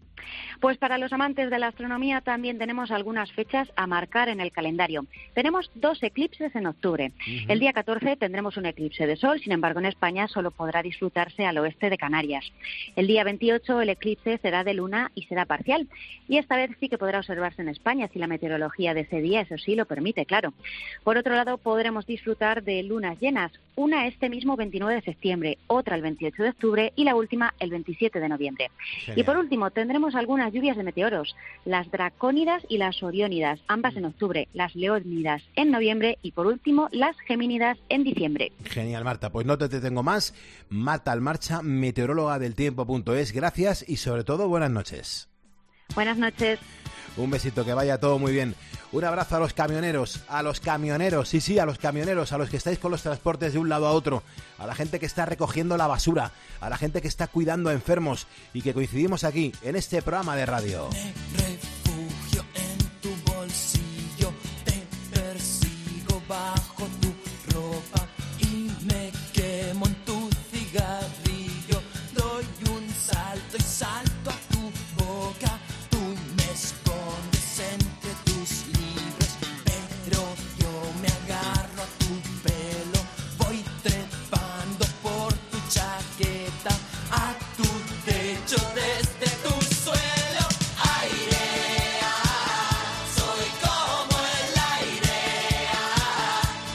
Pues para los amantes de la astronomía también tenemos algunas fechas a marcar en el calendario. Tenemos 2 eclipses en octubre. El día 14 tendremos un eclipse de sol, sin embargo en España solo podrá disfrutarse al oeste de Canarias. El día 28 el eclipse será de luna y será parcial. Y esta vez sí que podrá observarse en España, si la meteorología de ese día, eso sí, lo permite, claro. Por otro lado, podremos disfrutar de lunas llenas, una este mismo 29 de septiembre, otra el 28 de octubre y la última el 27 de noviembre. Genial. Y por último, tendremos algunas lluvias de meteoros, las dracónidas y las oriónidas, ambas en octubre, las leónidas en noviembre y por último las gemínidas en diciembre.
Genial, Marta, pues no te detengo más. Marta Almarcha, meteoróloga del tiempo.es, gracias y sobre todo buenas noches.
Buenas noches.
Un besito, que vaya todo muy bien. Un abrazo a los camioneros, sí, a los camioneros, a los que estáis con los transportes de un lado a otro, a la gente que está recogiendo la basura, a la gente que está cuidando a enfermos y que coincidimos aquí, en este programa de radio.
Me refugio en tu bolsillo, te persigo bajo tu ropa y me quemo en tu cigarrillo. Doy un salto y salto a tu boca, tú me escondes entre tus libros, pero yo me agarro a tu pelo, voy trepando por tu chaqueta, a tu techo desde tu suelo. Airea, soy como el aire,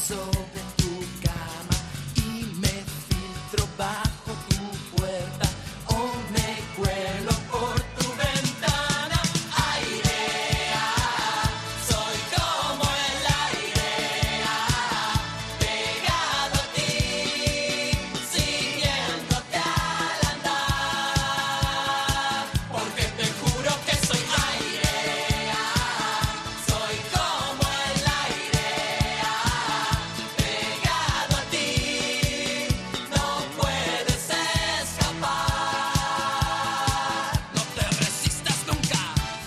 sobre tu cama y me filtro bajo tu puerta o me cuelo por tu ventana. Aire, soy como el aire, pegado a ti, siguiéndote al andar, porque te juro que soy aire, soy como el aire, pegado a ti, no puedes escapar, no te resistas nunca.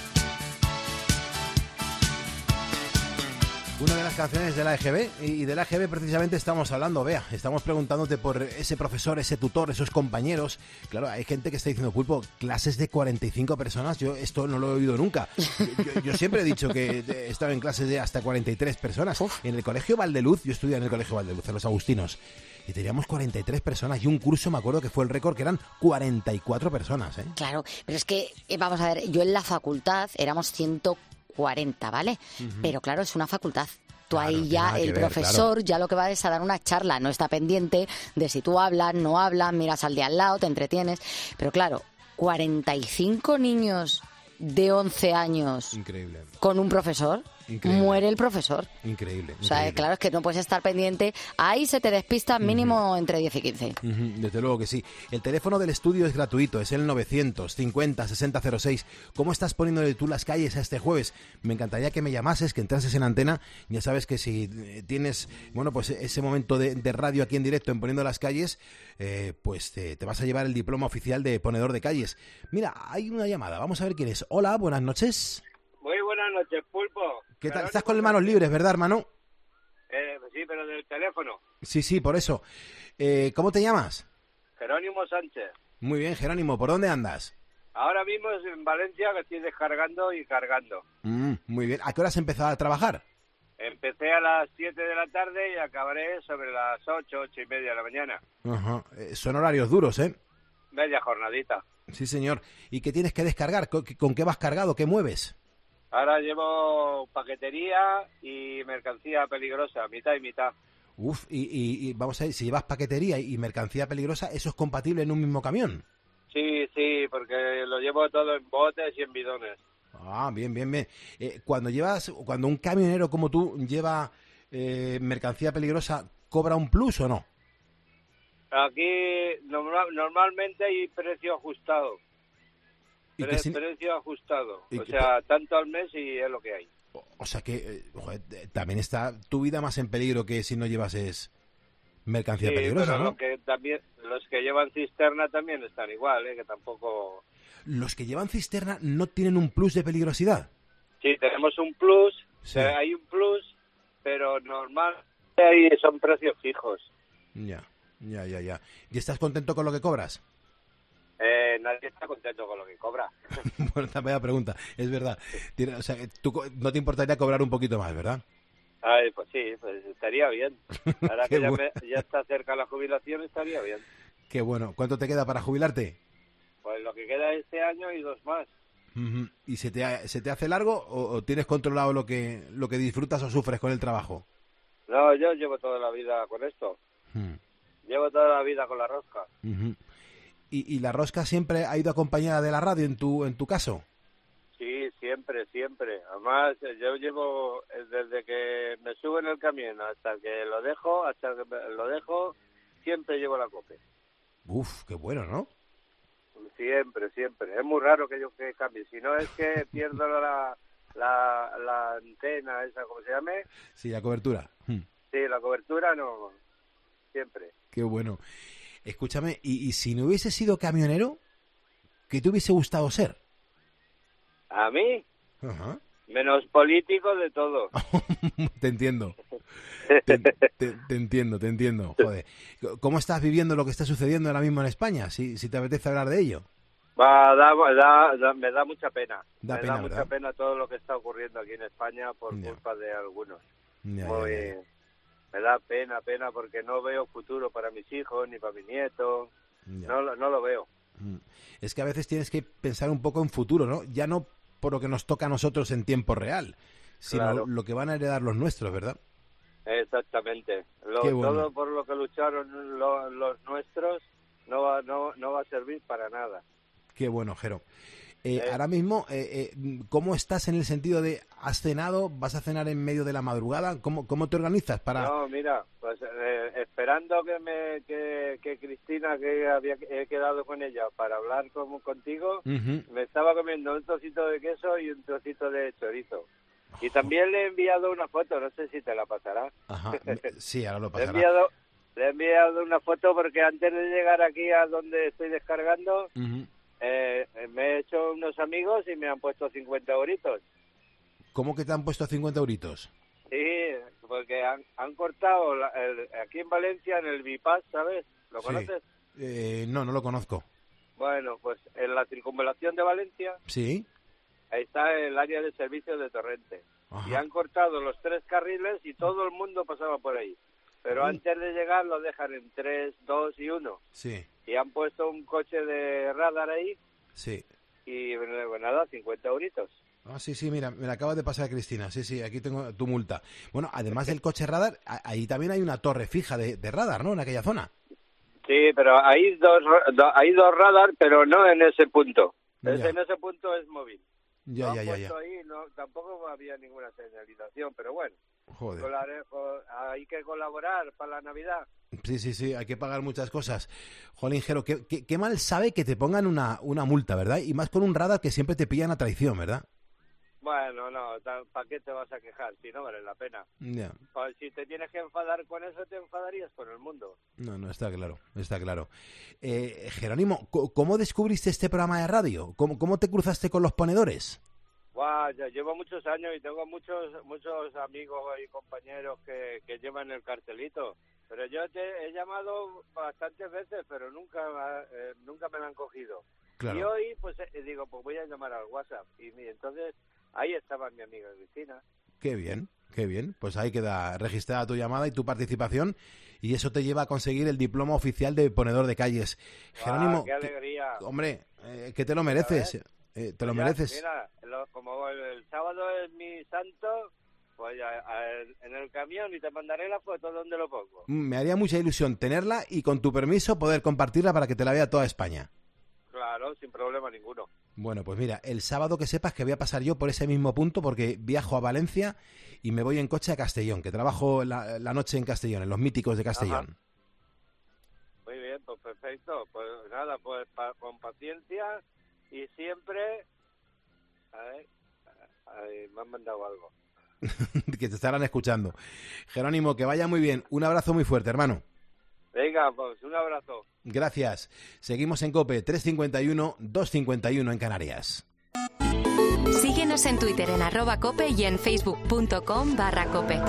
Una de las canciones de la EGB, y de la EGB precisamente estamos hablando, Bea. Estamos preguntándote por ese profesor, ese tutor, esos compañeros. Claro, hay gente que está diciendo, Pulpo, clases de 45 personas, yo esto no lo he oído nunca. Yo siempre he dicho que he estado en clases de hasta 43 personas. En el colegio Valdeluz, yo estudié en el colegio Valdeluz, en los Agustinos, y teníamos 43 personas, y un curso, me acuerdo que fue el récord, que eran 44 personas, ¿eh?
Claro, pero es que, vamos a ver, yo en la facultad éramos 140, ¿vale? Pero claro, es una facultad. Tú
Claro,
ahí
tiene
ya,
nada que
el
ver,
profesor ya lo que va es a dar una charla, no está pendiente de si tú hablas, no hablas, miras al de al lado, te entretienes. Pero claro, 45 niños de 11 años
Increíble,
con un profesor,
Increíble.
muere el profesor.
increíble.
O sea,
increíble.
claro, es que no puedes estar pendiente. Ahí se te despista mínimo entre 10 y 15.
Desde luego que sí. El teléfono del estudio es gratuito, es el 950-6006. ¿Cómo estás poniéndole tú las calles a este jueves? Me encantaría que me llamases, que entrases en antena. Ya sabes que si tienes, bueno, pues ese momento de radio aquí en directo en Poniendo las Calles, pues te vas a llevar el diploma oficial de ponedor de calles. Mira, hay una llamada, vamos a ver quién es. Hola, buenas noches.
Muy buenas noches, Pulpo.
¿Qué tal? Estás con las manos libres, ¿verdad, hermano?
Sí, pero del teléfono.
Sí, por eso. ¿Cómo te llamas?
Jerónimo Sánchez.
Muy bien, Jerónimo, ¿por dónde andas?
Ahora mismo es en Valencia, que estoy descargando y cargando.
Muy bien. ¿A qué hora has empezado a trabajar?
Empecé a las 7 de la tarde y acabaré sobre las 8, 8 y media de la mañana.
Ajá. Son horarios duros, ¿eh?
Media jornadita.
Sí, señor. ¿Y qué tienes que descargar? ¿Con qué vas cargado? ¿Qué mueves?
Ahora llevo paquetería y mercancía peligrosa, mitad y mitad.
Uf, y vamos a ver, si llevas paquetería y mercancía peligrosa, ¿eso es compatible en un mismo camión?
Sí, porque lo llevo todo en botes y en bidones.
Ah, bien. Cuando un camionero como tú lleva mercancía peligrosa, ¿cobra un plus o no?
Aquí normalmente hay precio ajustado.
¿Y
Precio ajustado.
¿Y
O
qué
sea, tanto al mes y es lo que hay.
O sea que joder, también está tu vida más en peligro que si no llevases mercancía peligrosa,
pero
¿no?
los que llevan cisterna también están igual, que tampoco...
Los que llevan cisterna no tienen un plus de peligrosidad.
Sí, tenemos un plus,
Sí.
hay un plus, pero normalmente ahí son precios fijos.
Ya. ¿Y estás contento con lo que cobras?
Nadie está contento con lo que cobra.
Bueno, esta vaya pregunta, es verdad. O sea, tú no te importaría cobrar un poquito más, ¿verdad?
Ay, pues sí, pues estaría bien. Ahora
Qué
que
bueno.
ya está cerca la jubilación, estaría bien.
Qué bueno. ¿Cuánto te queda para jubilarte?
Pues lo que queda este año y 2 más.
Ujú. ¿Y se te hace largo o tienes controlado lo que disfrutas o sufres con el trabajo?
No, yo llevo toda la vida con esto. Llevo toda la vida con la rosca.
Ujú. ¿Y la rosca siempre ha ido acompañada de la radio en tu caso?
Sí, siempre. Además, yo llevo desde que me subo en el camión hasta que lo dejo, siempre llevo la COPE.
Uf, qué bueno, ¿no?
Siempre. Es muy raro que yo que cambie. Si no es que pierdo la antena esa, ¿cómo se llame?
Sí, la cobertura.
Sí, la cobertura no. Siempre.
Qué bueno. Escúchame, ¿y si no hubiese sido camionero, qué te hubiese gustado ser?
¿A mí?
Ajá.
Menos político de todo.
Te entiendo. Te entiendo. Joder. ¿Cómo estás viviendo lo que está sucediendo ahora mismo en España? Si te apetece hablar de ello.
Me da mucha pena.
Da
Me
pena,
da mucha
¿verdad?
pena todo lo que está ocurriendo aquí en España por
Ya.
culpa de algunos.
Ya.
Me da pena porque no veo futuro para mis hijos ni para mis nietos.
Ya.
No lo veo.
Es que a veces tienes que pensar un poco en futuro, ¿no? Ya no por lo que nos toca a nosotros en tiempo real, sino
Claro.
lo que van a heredar los nuestros, ¿verdad?
Exactamente.
Qué bueno.
Todo por lo que lucharon los nuestros no va a servir para nada.
Qué bueno, Jero. Ahora mismo, ¿cómo estás en el sentido de has cenado, vas a cenar en medio de la madrugada? ¿Cómo te organizas para...?
No, mira, pues esperando que Cristina, he quedado con ella para hablar contigo, me estaba comiendo un trocito de queso y un trocito de chorizo. Y también le he enviado una foto, no sé si te la pasará.
Ajá, sí, ahora lo pasará.
Le he enviado una foto porque antes de llegar aquí a donde estoy descargando... me he hecho unos amigos y me han puesto 50 euritos.
¿Cómo que te han puesto 50 euritos?
Sí, porque han cortado aquí en Valencia, en el bypass, ¿sabes? ¿Lo conoces?
No lo conozco.
Bueno, pues en la circunvalación de Valencia,
¿sí?
Ahí está el área de servicio de Torrente.
Ajá.
Y han cortado los 3 carriles y todo el mundo pasaba por ahí. Pero antes de llegar lo dejan en 3, 2 y 1.
Sí.
Y han puesto un coche de radar ahí.
Sí.
Y nada, 50 euritos.
Ah, sí, mira, me la acabas de pasar, Cristina. Sí, aquí tengo tu multa. Bueno, además del coche radar, ahí también hay una torre fija de radar, ¿no? En aquella zona.
Sí, pero hay dos radar, pero no en ese punto. En ese punto es móvil.
Ya.
Ahí, tampoco había ninguna señalización, pero bueno.
Joder.
Hay que colaborar para la Navidad.
Sí, hay que pagar muchas cosas. Jolín, Jero, qué mal sabe que te pongan una multa, ¿verdad? Y más con un radar que siempre te pillan a traición, ¿verdad?
Bueno, no, ¿para qué te vas a quejar si no vale la pena?
Ya.
Pues si te tienes que enfadar con eso, te enfadarías con el mundo.
No, está claro. Jerónimo, ¿cómo descubriste este programa de radio? ¿Cómo te cruzaste con los ponedores?
Ya llevo muchos años y tengo muchos amigos y compañeros que llevan el cartelito. Pero yo te he llamado bastantes veces, pero nunca me lo han cogido. Claro. Y hoy, pues digo, pues voy a llamar al WhatsApp. Y entonces, ahí estaba mi amiga Cristina. Qué bien.
Pues ahí queda registrada tu llamada y tu participación. Y eso te lleva a conseguir el diploma oficial de ponedor de calles. Jerónimo,
¡qué alegría!
Hombre, que te lo mereces. Te lo mereces.
Mira, como el sábado es mi santo, pues en el camión y te mandaré la foto donde lo pongo.
Me haría mucha ilusión tenerla y con tu permiso poder compartirla para que te la vea toda España.
Claro, sin problema ninguno.
Bueno, pues mira, el sábado que sepas que voy a pasar yo por ese mismo punto porque viajo a Valencia y me voy en coche a Castellón, que trabajo la noche en Castellón, en los míticos de Castellón. Ajá.
Muy bien, pues perfecto. Pues nada, pues con paciencia y siempre... A ver, me han mandado algo.
Que te estarán escuchando. Jerónimo, que vaya muy bien. Un abrazo muy fuerte, hermano.
Venga, pues un abrazo.
Gracias. Seguimos en COPE, 351-251 en Canarias.
Síguenos en Twitter en @cope y en facebook.com/cope.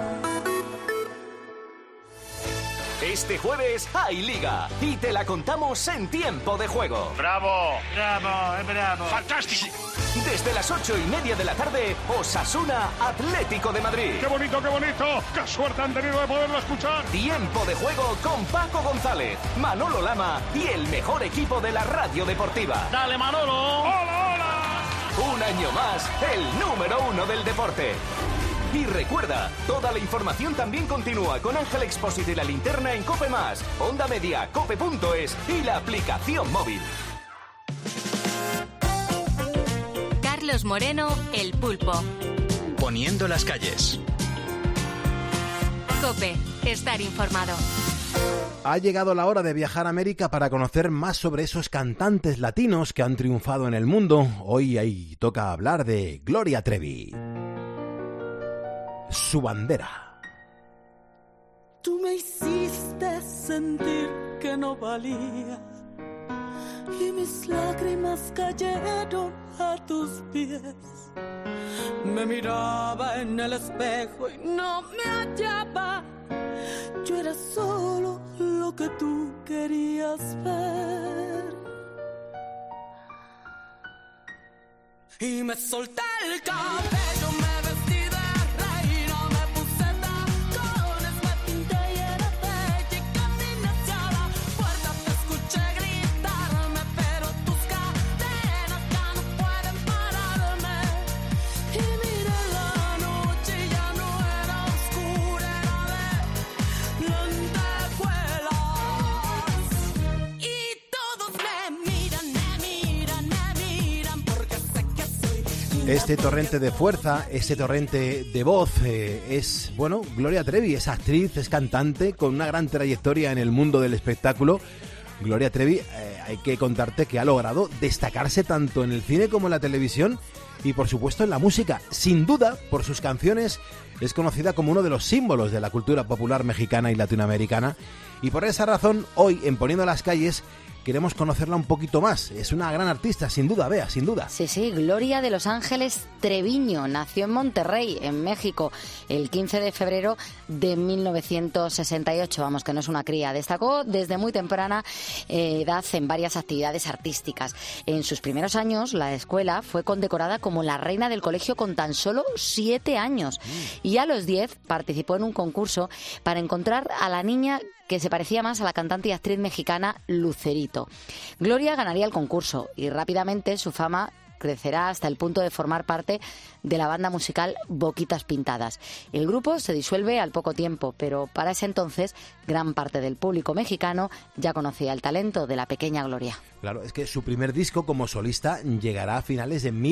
Este jueves hay Liga y te la contamos en tiempo de juego.
¡Bravo! ¡Fantástico!
Desde las 8:30 de la tarde, Osasuna Atlético de Madrid.
¡Qué bonito! ¡Qué suerte han tenido de poderlo escuchar!
Tiempo de juego con Paco González, Manolo Lama y el mejor equipo de la radio deportiva.
¡Dale, Manolo! ¡Hola!
Un año más, el número 1 del deporte. Y recuerda, toda la información también continúa con Ángel Expósito y la linterna en COPE+, Onda Media, cope.es y la aplicación móvil.
Carlos Moreno, El Pulpo.
Poniendo las calles.
COPE, estar informado.
Ha llegado la hora de viajar a América para conocer más sobre esos cantantes latinos que han triunfado en el mundo. Hoy ahí toca hablar de Gloria Trevi. Su bandera.
Tú me hiciste sentir que no valía y mis lágrimas cayeron a tus pies. Me miraba en el espejo y no me hallaba. Yo era solo lo que tú querías ver. Y me solté el cabello, me vestí de reina, me puse tacones, me pinté y era bella y caminé hacia la puerta. Te escuché gritarme, pero tus cadenas ya no pueden pararme. Y miré la noche y ya no era oscura, era
Este torrente de fuerza, este torrente de voz es, bueno, Gloria Trevi, es actriz, es cantante, con una gran trayectoria en el mundo del espectáculo. Gloria Trevi, hay que contarte que ha logrado destacarse tanto en el cine como en la televisión y, por supuesto, en la música. Sin duda, por sus canciones, es conocida como uno de los símbolos de la cultura popular mexicana y latinoamericana. Y por esa razón, hoy, en Poniendo las Calles, queremos conocerla un poquito más. Es una gran artista, sin duda, Bea, sin duda.
Sí, Gloria de Los Ángeles Treviño. Nació en Monterrey, en México, el 15 de febrero de 1968. Vamos, que no es una cría. Destacó desde muy temprana edad en varias actividades artísticas. En sus primeros años, la escuela fue condecorada como la reina del colegio con tan solo 7 años. Y a los 10 participó en un concurso para encontrar a la niña que se parecía más a la cantante y actriz mexicana Lucerito. Gloria ganaría el concurso y rápidamente su fama crecerá hasta el punto de formar parte de la banda musical Boquitas Pintadas. El grupo se disuelve al poco tiempo, pero para ese entonces gran parte del público mexicano ya conocía el talento de la pequeña Gloria.
Claro, es que su primer disco como solista llegará a finales de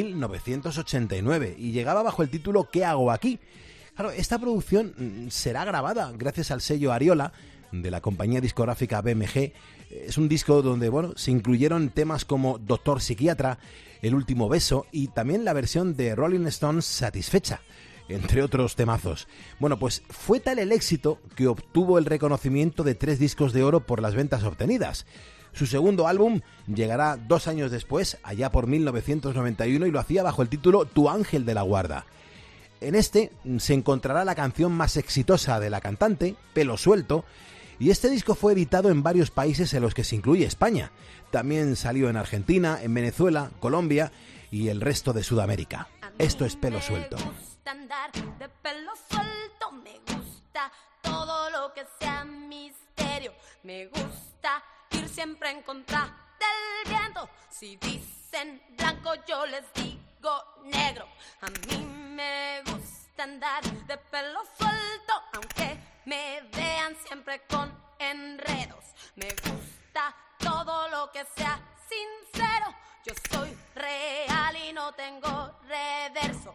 1989 y llegaba bajo el título ¿Qué hago aquí? Claro, esta producción será grabada gracias al sello Ariola de la compañía discográfica BMG. Es un disco donde, bueno, se incluyeron temas como Doctor Psiquiatra, El último beso y también la versión de Rolling Stones Satisfecha, entre otros temazos. Bueno, pues fue tal el éxito que obtuvo el reconocimiento de 3 discos de oro por las ventas obtenidas. Su segundo álbum llegará 2 años después, allá por 1991, y lo hacía bajo el título Tu ángel de la guarda. En este se encontrará la canción más exitosa de la cantante, Pelo suelto, y este disco fue editado en varios países en los que se incluye España. También salió en Argentina, en Venezuela, Colombia y el resto de Sudamérica. Esto es Pelo suelto.
Me gusta andar de pelo suelto, me gusta todo lo que sea misterio, me gusta ir siempre en contra del viento. Si dicen blanco yo les digo negro. A mí me gusta andar de pelo suelto, aunque me vean siempre con enredos. Me gusta todo lo que sea sincero. Yo soy real y no tengo reverso.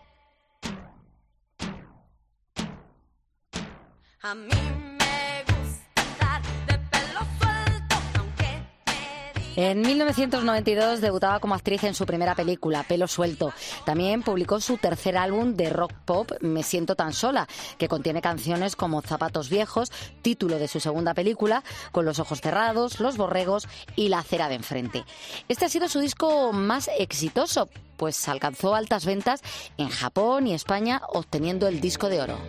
A mí me gusta andar de pelo suelto, aunque me digan...
En 1992 debutaba como actriz en su primera película, Pelo suelto. También publicó su tercer álbum de rock pop, Me siento tan sola, que contiene canciones como Zapatos viejos, título de su segunda película, Con los ojos cerrados, Los borregos y La acera de enfrente. Este ha sido su disco más exitoso, pues alcanzó altas ventas en Japón y España, obteniendo el disco de oro.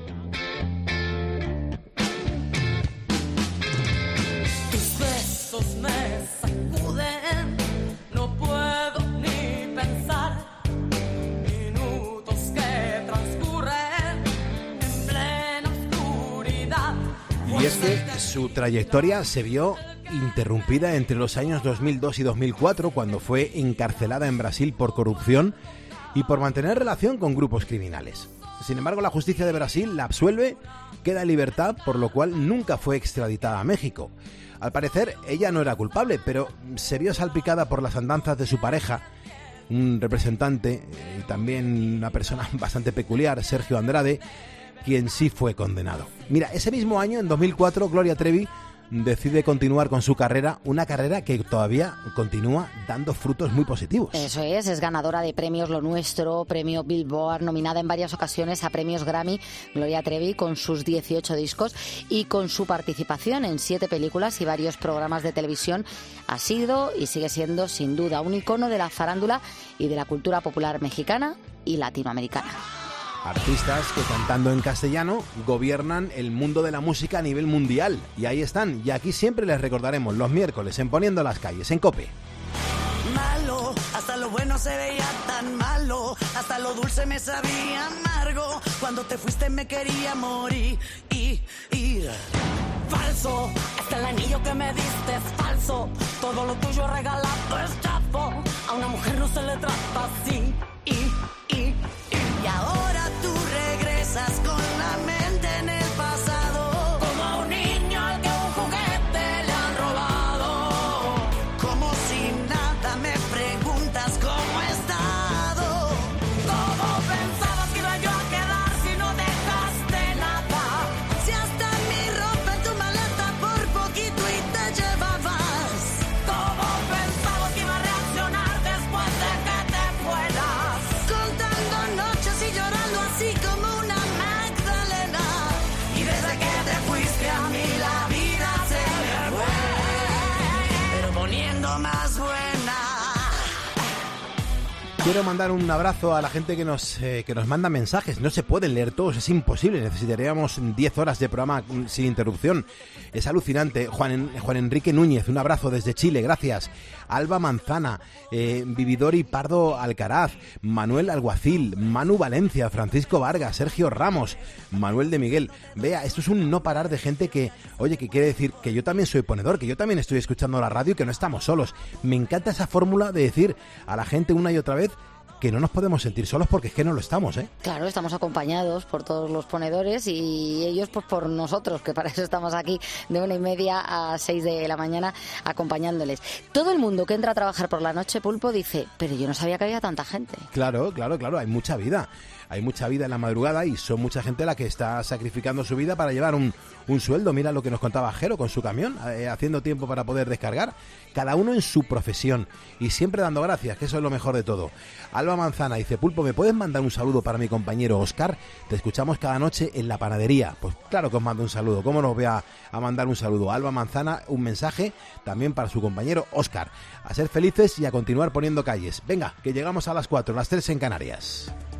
Tus besos me sacuden, no puedo ni pensar. Minutos que transcurren en plena oscuridad.
Y es que su trayectoria se vio interrumpida entre los años 2002 y 2004, cuando fue encarcelada en Brasil por corrupción y por mantener relación con grupos criminales. Sin embargo, la justicia de Brasil la absuelve, queda en libertad, por lo cual nunca fue extraditada a México. Al parecer, ella no era culpable, pero se vio salpicada por las andanzas de su pareja, un representante y también una persona bastante peculiar, Sergio Andrade, quien sí fue condenado. Mira, ese mismo año, en 2004, Gloria Trevi decide continuar con su carrera, una carrera que todavía continúa dando frutos muy positivos.
Eso es ganadora de premios Lo Nuestro, premio Billboard, nominada en varias ocasiones a premios Grammy, Gloria Trevi, con sus 18 discos y con su participación en 7 películas y varios programas de televisión. Ha sido y sigue siendo sin duda un icono de la farándula y de la cultura popular mexicana y latinoamericana.
Artistas que cantando en castellano gobiernan el mundo de la música a nivel mundial. Y ahí están. Y aquí siempre les recordaremos los miércoles en Poniendo las Calles, en COPE.
Malo, hasta lo bueno se veía tan malo, hasta lo dulce me sabía amargo. Cuando te fuiste me quería morir. Falso, hasta el anillo que me diste es falso. Todo lo tuyo regalado es chafo. A una mujer no se le trata así. Y ahora tú regresas con la mente en el pasado, como a un niño al que un juguete le han robado. Como si nada me preguntas cómo he estado. Como
Quiero mandar un abrazo a la gente que nos manda mensajes. No se pueden leer todos, es imposible. Necesitaríamos 10 horas de programa sin interrupción. Es alucinante. Juan Enrique Núñez, un abrazo desde Chile, gracias. Alba Manzana, Vividor y Pardo Alcaraz, Manuel Alguacil, Manu Valencia, Francisco Vargas, Sergio Ramos, Manuel de Miguel. Vea, esto es un no parar de gente que, oye, que quiere decir que yo también soy ponedor, que yo también estoy escuchando la radio y que no estamos solos. Me encanta esa fórmula de decir a la gente una y otra vez que no nos podemos sentir solos, porque es que no lo estamos, ¿eh?
Claro, estamos acompañados por todos los ponedores y ellos pues por nosotros, que para eso estamos aquí de 1:30 a 6 de la mañana acompañándoles. Todo el mundo que entra a trabajar por la noche, Pulpo, dice, pero yo no sabía que había tanta gente.
Claro, hay mucha vida. Hay mucha vida en la madrugada y son mucha gente la que está sacrificando su vida para llevar un sueldo. Mira lo que nos contaba Jero con su camión, haciendo tiempo para poder descargar. Cada uno en su profesión y siempre dando gracias, que eso es lo mejor de todo. Alba Manzana dice, Pulpo, ¿me puedes mandar un saludo para mi compañero Óscar? Te escuchamos cada noche en la panadería. Pues claro que os mando un saludo. ¿Cómo no os voy a mandar un saludo? Alba Manzana, un mensaje también para su compañero Óscar. A ser felices y a continuar poniendo calles. Venga, que llegamos a las 4, las 3 en Canarias.